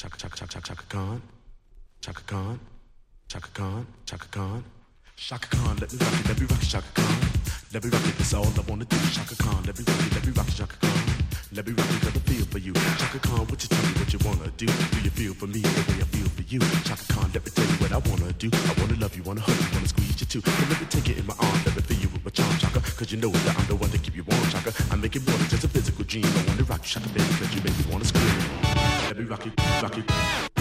Chaka Khan, Chaka Khan, Chaka Khan, Chaka Khan. Chaka Khan, let me rock it, Chaka Khan. Let me rock it, that's all I wanna do. Chaka Khan, let me rock it, Chaka Khan. Let me rock it, got a feel for you. Chaka Khan, what you tell me what you wanna do? Do you feel for me the way I feel for you? Chaka Khan, let me tell you what I wanna do. I wanna love you, wanna hug you, wanna squeeze you too. And let me take it in my arms, let me feel you with my charm, Chaka. Cause you know that I'm the one to keep you warm, Chaka. I make it more than just a physical dream. I wanna rock you, Chaka, baby, cause you make me wanna scream. Let me rock it, rock it.